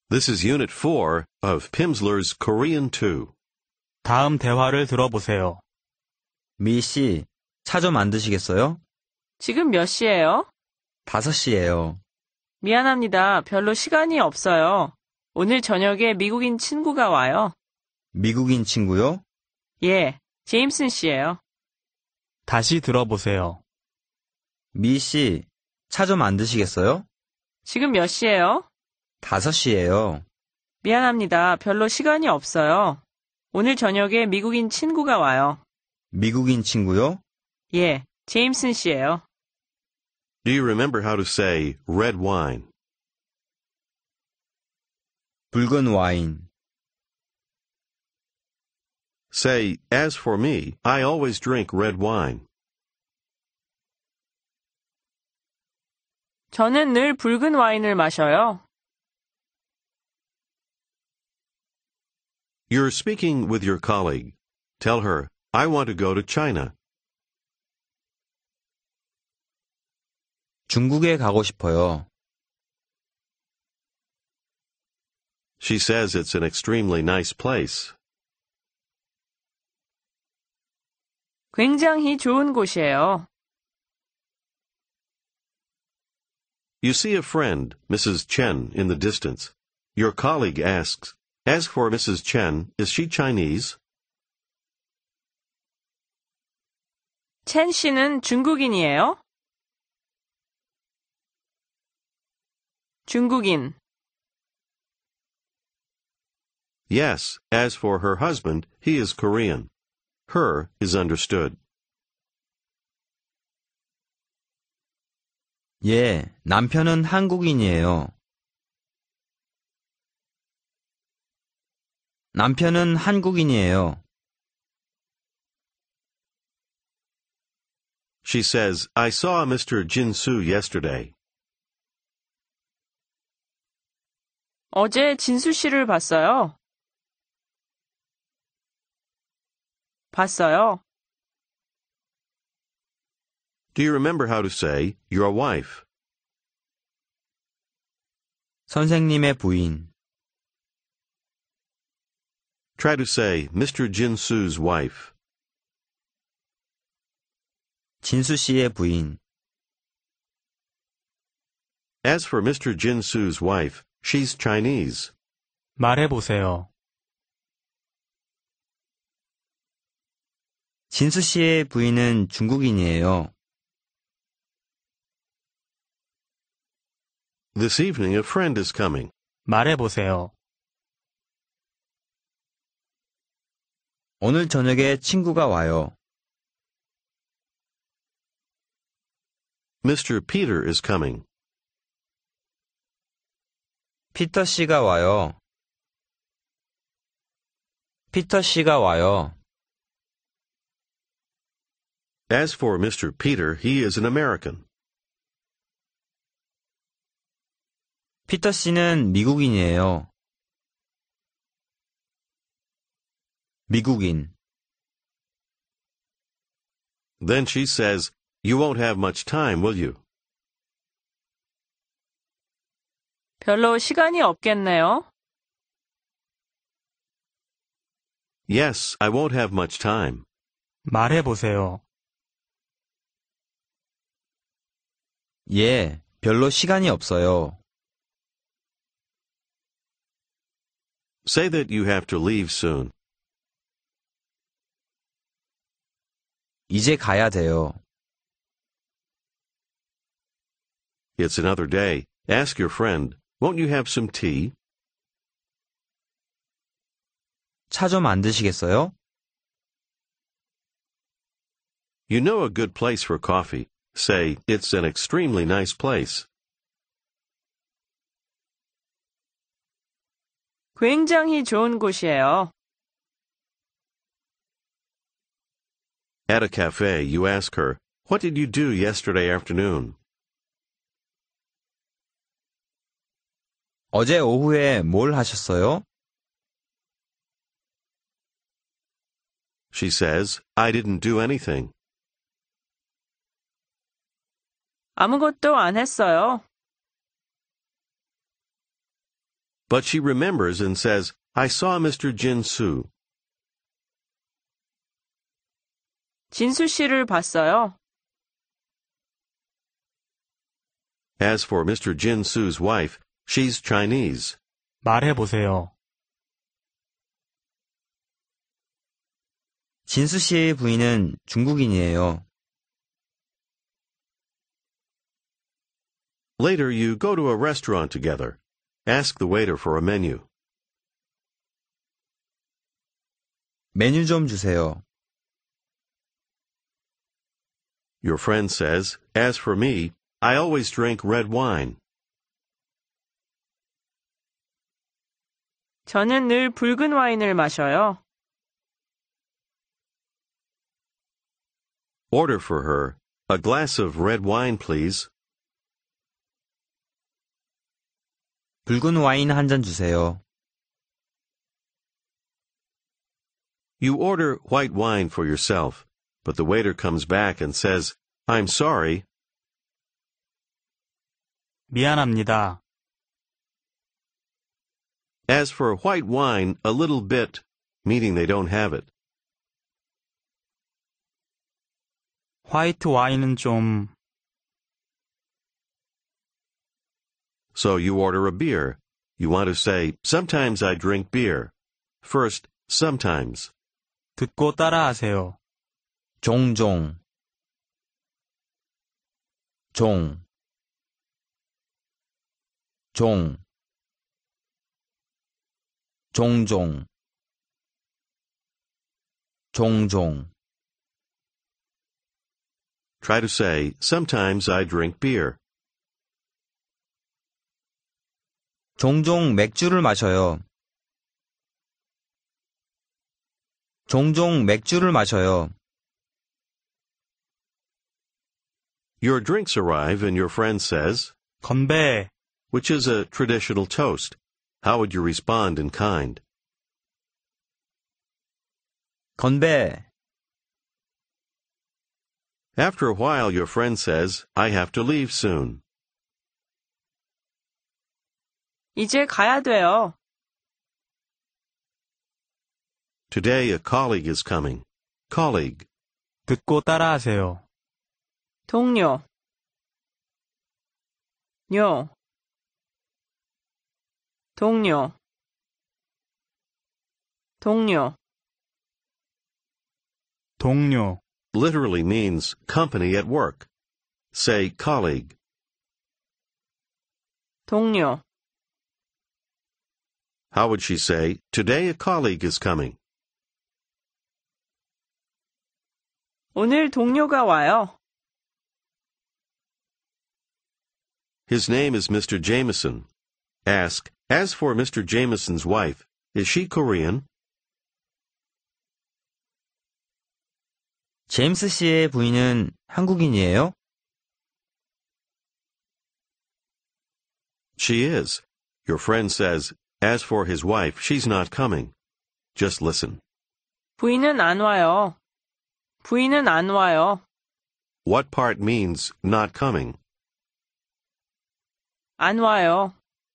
This is Unit 4 of Pimsleur's Korean 2. 다음 대화를 들어보세요. 미 씨, 차 좀 안 드시겠어요? 지금 몇 시예요? 5시예요. 미안합니다. 별로 시간이 없어요. 오늘 저녁에 미국인 친구가 와요. 미국인 친구요? 예, 제임슨 씨예요. 다시 들어보세요. 미 씨, 차 좀 안 드시겠어요? 지금 몇 시예요? 5시예요. 미안합니다. 별로 시간이 없어요. 오늘 저녁에 미국인 친구가 와요. 미국인 친구요? 예, 제임슨 씨예요. Do you remember how to say red wine? 붉은 와인. Say, as for me, I always drink red wine. 저는 늘 붉은 와인을 마셔요. You're speaking with your colleague. Tell her, I want to go to China. 중국에 가고 싶어요. She says it's an extremely nice place. 굉장히 좋은 곳이에요. You see a friend, Mrs. Chen, in the distance. Your colleague asks, as for Mrs. Chen, is she Chinese? 첸 씨는 중국인이에요? 중국인. Yes, as for her husband, he is Korean. Her is understood. 예, 남편은 한국인이에요. 남편은 한국인이에요. She says, I saw Mr. Jin-soo yesterday. 어제 진수 씨를 봤어요. 봤어요. Do you remember how to say, your wife? 선생님의 부인. Try to say, Mr. Jin-soo's wife. 진수 씨의 부인. As for Mr. Jin-soo's wife, she's Chinese. 말해보세요. 진수 씨의 부인은 중국인이에요. This evening a friend is coming. 말해보세요. 오늘 저녁에 친구가 와요. Mr. Peter is coming. 피터 씨가 와요. 피터 씨가 와요. As for Mr. Peter, he is an American. 피터 씨는 미국인이에요. 미국인. Then she says, you won't have much time, will you? 별로 시간이 없겠네요. Yes, I won't have much time. 말해보세요. 예, 별로 시간이 없어요. Say that you have to leave soon. 이제 가야 돼요. It's another day. Ask your friend, won't you have some tea? 차 좀 안 드시겠어요? You know a good place for coffee. Say, it's an extremely nice place. 굉장히 좋은 곳이에요. At a cafe, you ask her, what did you do yesterday afternoon? 어제 오후에 뭘 하셨어요? She says, I didn't do anything. 아무것도 안 했어요. but she remembers and says, I saw Mr. Jin-soo. 진수 씨를 봤어요. As for Mr. Jin-soo's wife, she's Chinese. 말해보세요. 진수 씨의 부인은 중국인이에요. Later, you go to a restaurant together. Ask the waiter for a menu. 메뉴 좀 주세요. Your friend says, As for me, I always drink red wine. 저는 늘 붉은 와인을 마셔요. Order for her a glass of red wine, please. 붉은 와인 한 잔 주세요. You order white wine for yourself, but the waiter comes back and says, I'm sorry. 미안합니다. As for white wine, a little bit, meaning they don't have it. 화이트 와인은 좀 So you order a beer. You want to say, sometimes I drink beer. First, sometimes. 듣고 따라하세요. 종종 종 종종 종종 Try to say, sometimes I drink beer. 종종 맥주를 마셔요. 종종 맥주를 마셔요. Your drinks arrive and your friend says, 건배. which is a traditional toast. How would you respond in kind? 건배. After a while, your friend says, I have to leave soon. 이제 가야 돼요. Today, a colleague is coming. Colleague. 듣고 따라하세요. 동료 요 동료 동료 동료. Literally means company at work. Say colleague. 동료 How would she say, today a colleague is coming? 오늘 동료가 와요. His name is Mr. Jameson. Ask, as for Mr. Jameson's wife, is she Korean? 제임스 씨의 부인은 한국인이에요? She is. Your friend says, as for his wife, she's not coming. Just listen. 부인은 안 와요. 부인은 안 와요. What part means not coming? 안 와요.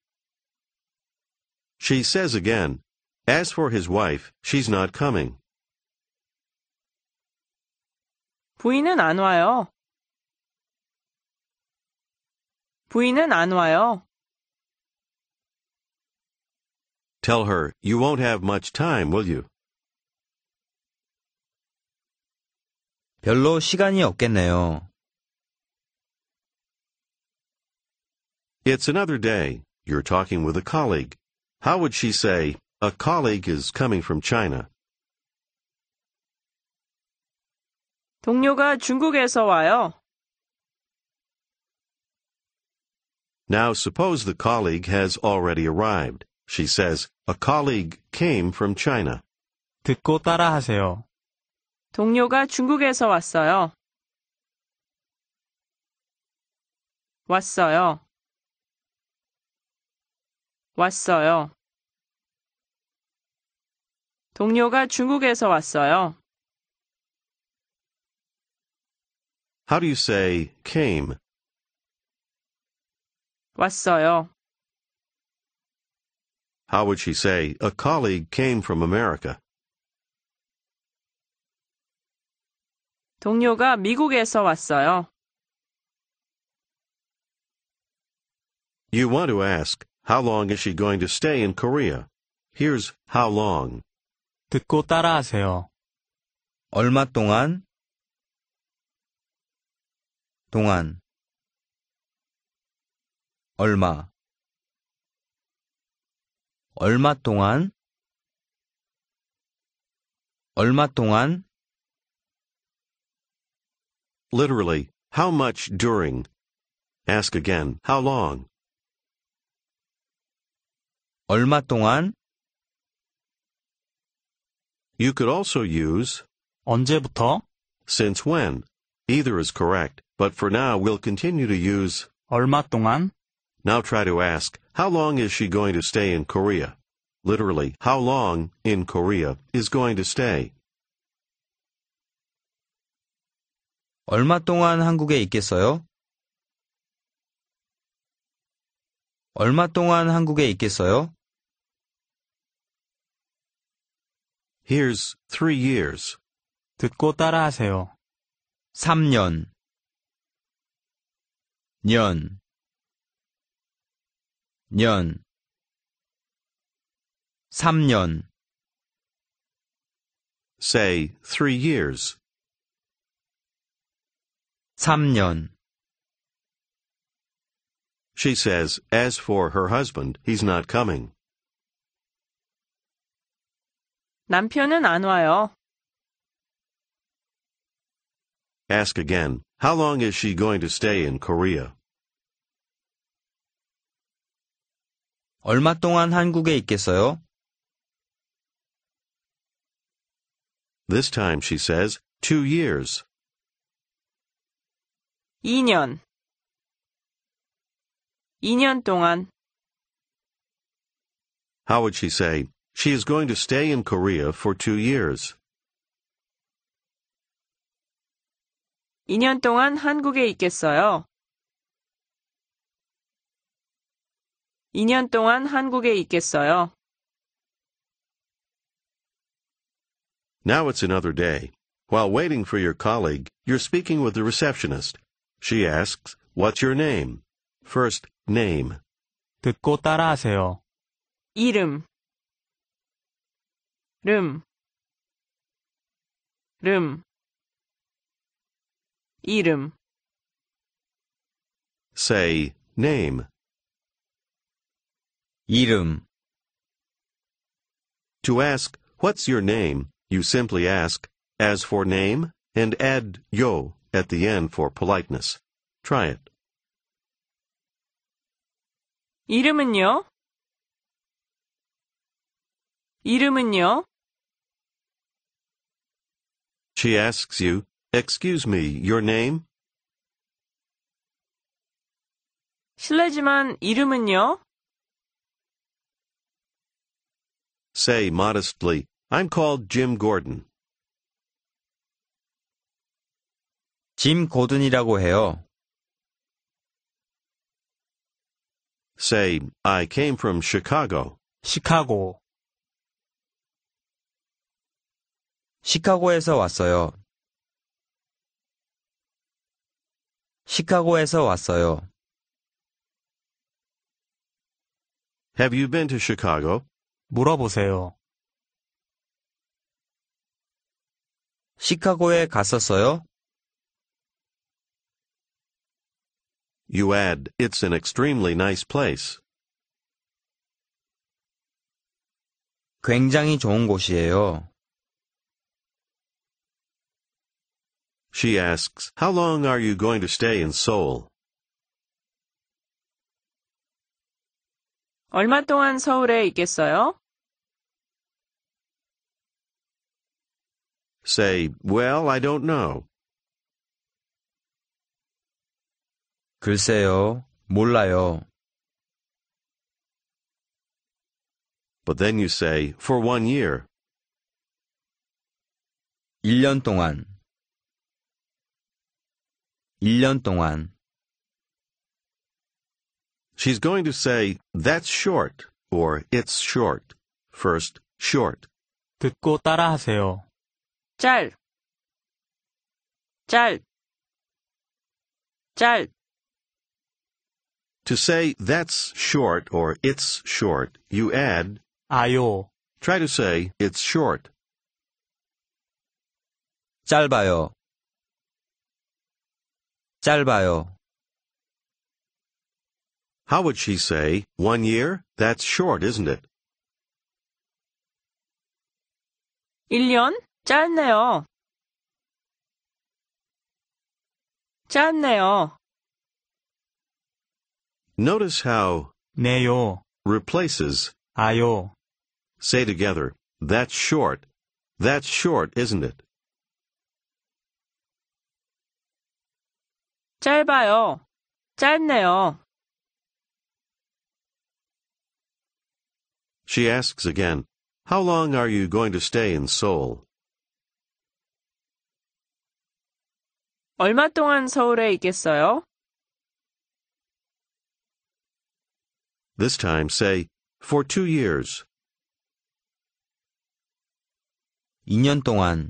She says again, as for his wife, she's not coming. 부인은 안 와요. 부인은 안 와요. Tell her, you won't have much time, will you? 별로 시간이 없겠네요. It's another day. You're talking with a colleague. How would she say, a colleague is coming from China? 동료가 중국에서 와요. Now suppose the colleague has already arrived. She says, a colleague came from China. 듣고 따라하세요. 동료가 중국에서 왔어요. 왔어요. 왔어요. 동료가 중국에서 왔어요. How do you say came? 왔어요. How would she say, a colleague came from America? 동료가 미국에서 왔어요. You want to ask, how long is she going to stay in Korea? Here's how long. 듣고 따라하세요. 얼마 동안? 동안. 얼마. 얼마 동안? 얼마 동안? Literally, how much during? Ask again, how long? 얼마 동안? You could also use 언제부터? since when. Either is correct, but for now we'll continue to use. 얼마 동안? Now try to ask, how long is she going to stay in Korea? Literally, how long in Korea is going to stay? 얼마 동안 한국에 있겠어요? 얼마 동안 한국에 있겠어요? Here's 3 years. 듣고 따라하세요. 3년. 년. 년. 3년. Say 3 years. 3년. She says, as for her husband, he's not coming. 남편은 안 와요. Ask again, how long is she going to stay in Korea? 얼마 동안 한국에 있겠어요? This time she says, 2 years. 2년. 2년 동안. How would she say, she is going to stay in Korea for 2 years? 2년 동안 한국에 있겠어요. 2년 동안 한국에 있겠어요. Now it's another day. While waiting for your colleague, you're speaking with the receptionist. She asks, what's your name? First, name. 듣고 따라하세요. 이름. 름. 이름. Say, name. 이름. To ask, what's your name, you simply ask, as for name, and add yo at the end for politeness. Try it. 이름은요? 이름은요? She asks you, excuse me, your name? 실례지만 이름은요? Say modestly, I'm called Jim Gordon. 짐 고든이라고 해요. Say, I came from Chicago. 시카고. 시카고에서 왔어요. 시카고에서 왔어요. Have you been to Chicago? 물어보세요. 시카고에 갔었어요? You add, it's an extremely nice place. 굉장히 좋은 곳이에요. She asks, how long are you going to stay in Seoul? 얼마 동안 서울에 있겠어요? Say, well, I don't know. 글쎄요, 몰라요. But then you say, for 1 year. 1년 동안. 1년 동안. She's going to say, that's short, or it's short. First, short. 듣고 따라하세요. 짤, 짤, 짤. To say that's short or it's short, you add, 아요. try to say it's short. 짧아요. 짧아요. How would she say, 1 year? That's short, isn't it? 1년? 짧네요. 짧네요. Notice how 네요. replaces. 아요. Say together, that's short. That's short, isn't it? 짧아요. 짧네요. She asks again, how long are you going to stay in Seoul? 얼마 동안 서울에 있겠어요? This time say, for 2 years. 2년 동안.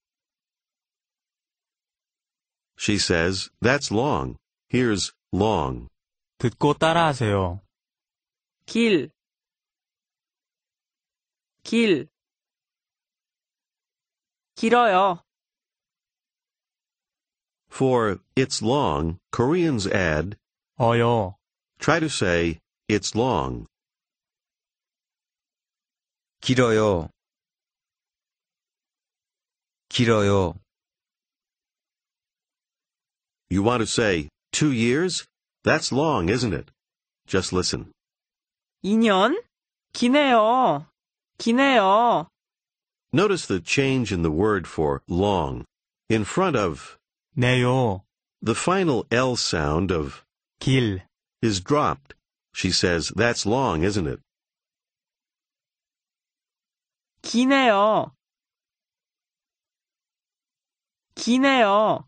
She says, that's long. Here's long. 듣고 따라하세요. 길, 길. 길어요. For it's long, Koreans add, 어요. try to say, it's long. 길어요. 길어요. You want to say, 2 years? That's long, isn't it? Just listen. 2년? 기네요. 기네요. Notice the change in the word for long. In front of, 네요. the final L sound of 길. is dropped. She says, that's long, isn't it? 기네요. 기네요.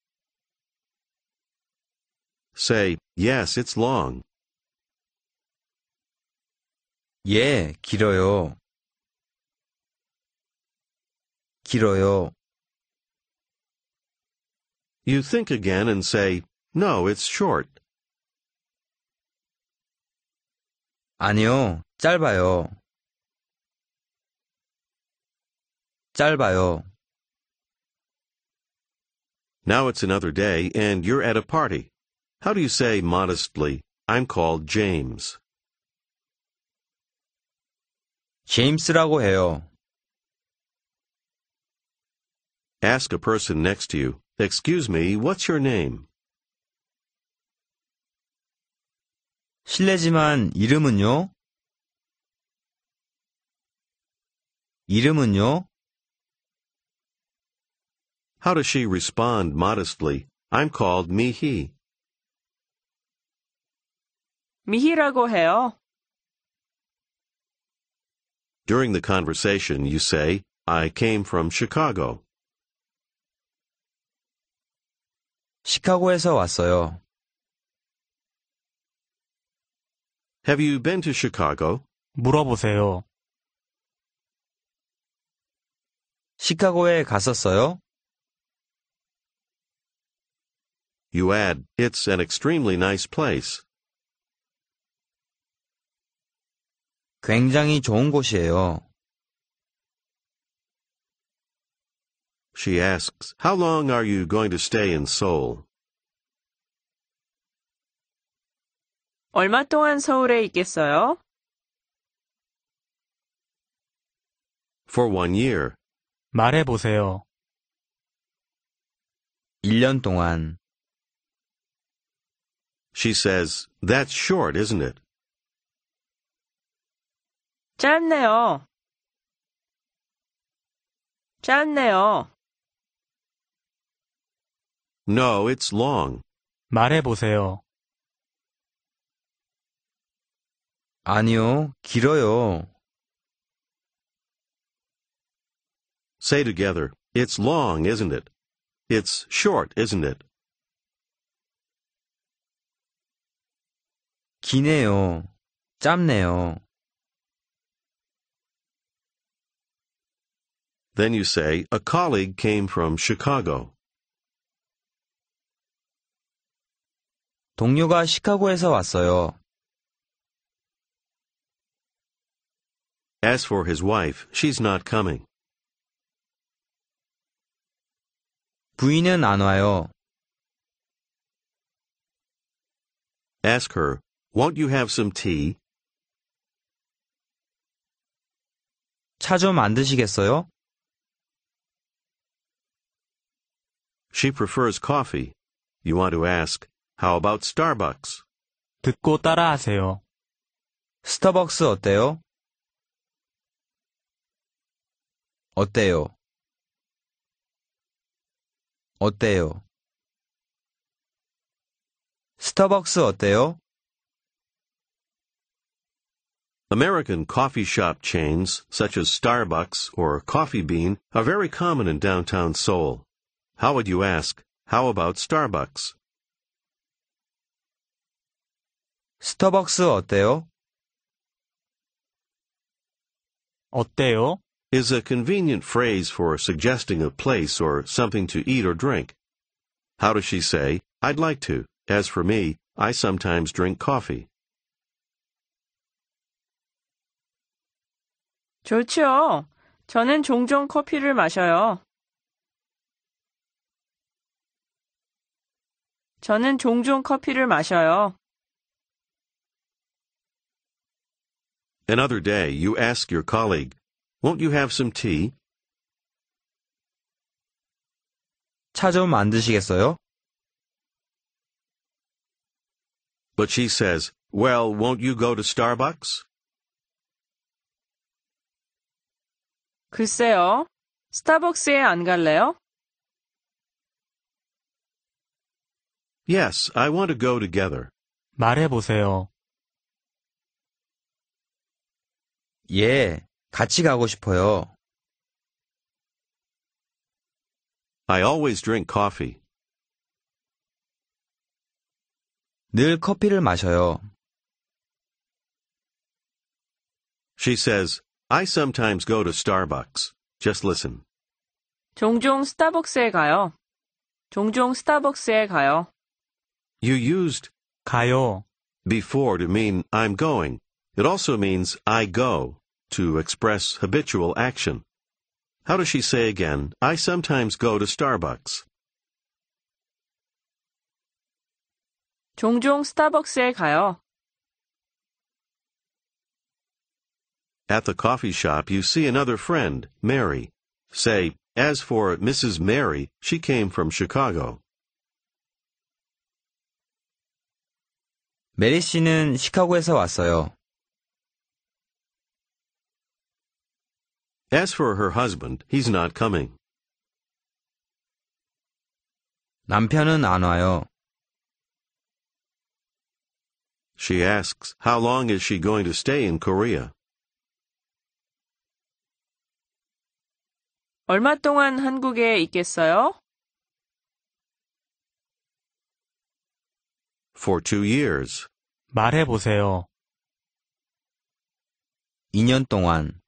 Say, yes, it's long. 예, 길어요. 길어요. You think again and say, no, it's short. 아니요, 짧아요. 짧아요. Now it's another day and you're at a party. How do you say modestly, I'm called James? 제임스라고 해요. Ask a person next to you, excuse me, what's your name? 실례지만 이름은요? 이름은요? How does she respond modestly, I'm called Mihi? 미희라고 해요. During the conversation, you say, I came from Chicago. 시카고에서 왔어요. Have you been to Chicago? 물어보세요. 시카고에 갔었어요? You add, it's an extremely nice place. 굉장히 좋은 곳이에요. She asks, how long are you going to stay in Seoul? 얼마 동안 서울에 있겠어요? For 1 year. 말해보세요. 1년 동안. She says, that's short, isn't it? 짧네요. 짧네요. No, it's long. 말해보세요. 아니요, 길어요. Say together, it's long, isn't it? It's short, isn't it? 기네요. 짧네요. Then you say, a colleague came from Chicago. 동료가 시카고에서 왔어요. As for his wife, she's not coming. 부인은 안 와요. Ask her, won't you have some tea? 차 좀 안 드시겠어요? She prefers coffee. You want to ask, how about Starbucks? 듣고 따라하세요. 스타벅스 어때요? 어때요? 어때요? 스타벅스 어때요? American coffee shop chains, such as Starbucks or Coffee Bean, are very common in downtown Seoul. How would you ask, how about Starbucks? 스타벅스 어때요? 어때요? Is a convenient phrase for suggesting a place or something to eat or drink. How does she say, I'd like to. As for me, I sometimes drink coffee. 좋죠. 저는 종종 커피를 마셔요. 저는 종종 커피를 마셔요. Another day, you ask your colleague, won't you have some tea? 차 좀 안 드시겠어요? But she says, well, won't you go to Starbucks? 글쎄요. 스타벅스에 안 갈래요? Yes, I want to go together. 말해보세요. 예, 같이 가고 싶어요. I always drink coffee. 늘 커피를 마셔요. She says, I sometimes go to Starbucks. Just listen. 종종 스타벅스에 가요. 종종 스타벅스에 가요. You used 가요. before to mean I'm going. It also means I go to express habitual action. How does she say again, I sometimes go to Starbucks? 종종 스타벅스에 가요. At the coffee shop, you see another friend, Mary. Say, as for Mrs. Mary, she came from Chicago. 메리 씨는 시카고에서 왔어요. As for her husband, he's not coming. 남편은 안 와요. She asks, how long is she going to stay in Korea? 얼마 동안 한국에 있겠어요? For 2 years. 말해보세요. 2년 동안.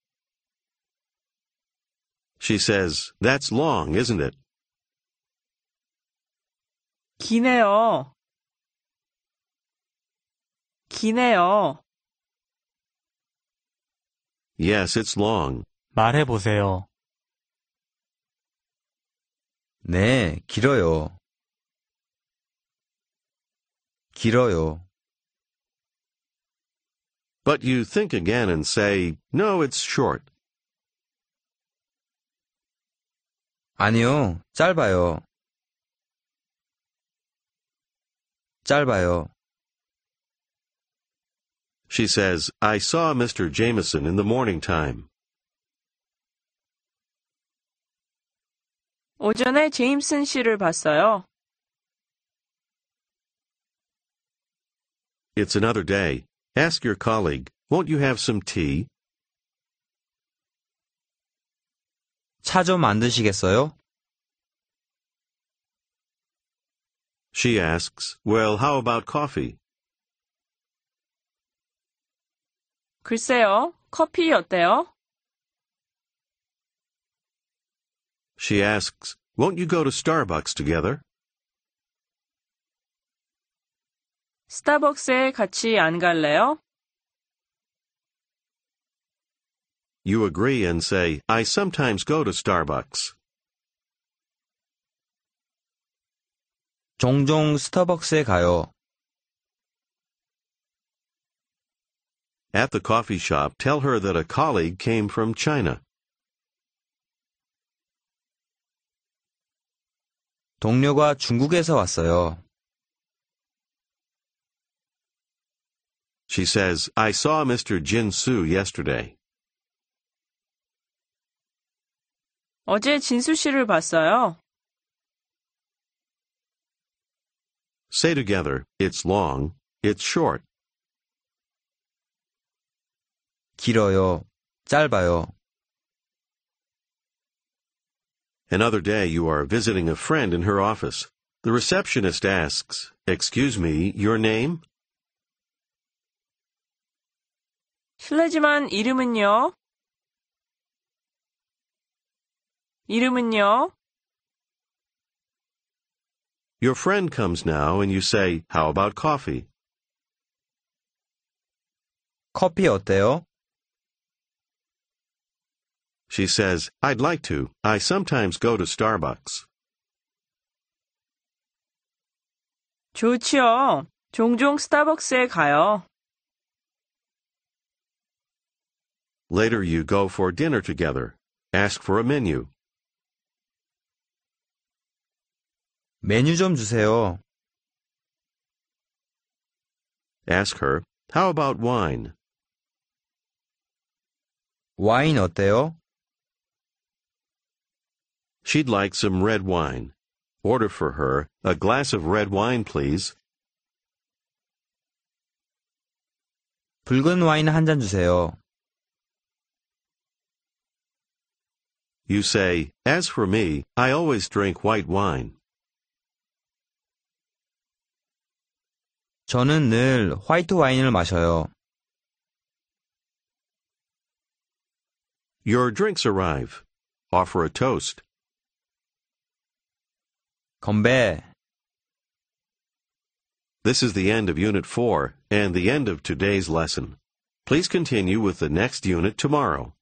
She says, that's long, isn't it? 기네요. 기네요. Yes, it's long. 말해보세요. 네, 길어요. 길어요. But you think again and say, no, it's short. 아니요, 짧아요. 짧아요. She says, I saw Mr. Jameson in the morning time. 오전에 제임슨 씨를 봤어요. It's another day. Ask your colleague, won't you have some tea? 차 좀 안 드시겠어요? She asks, well, how about coffee? 글쎄요. 커피 어때요? She asks, won't you go to Starbucks together? 스타벅스에 같이 안 갈래요? You agree and say, I sometimes go to Starbucks. 종종 스타벅스에 가요. At the coffee shop, tell her that a colleague came from China. 동료가 중국에서 왔어요. She says, I saw Mr. Jin Soo yesterday. 어제 진수 씨를 봤어요. Say together, it's long, it's short. 길어요. 짧아요. Another day you are visiting a friend in her office. The receptionist asks, excuse me, your name? 실례지만 이름은요? 이름은요? Your friend comes now and you say, how about coffee? 커피 어때요? She says, I'd like to. I sometimes go to Starbucks. 좋지요. 종종 스타벅스에 가요. Later you go for dinner together. Ask for a menu. 메뉴 좀 주세요. Ask her, how about wine? 와인 어때요? She'd like some red wine. Order for her a glass of red wine, please. 붉은 와인 한 잔 주세요. You say, as for me, I always drink white wine. 저는 늘 화이트 와인을 마셔요. Your drinks arrive. Offer a toast. 건배. This is the end of Unit 4 and the end of today's lesson. Please continue with the next unit tomorrow.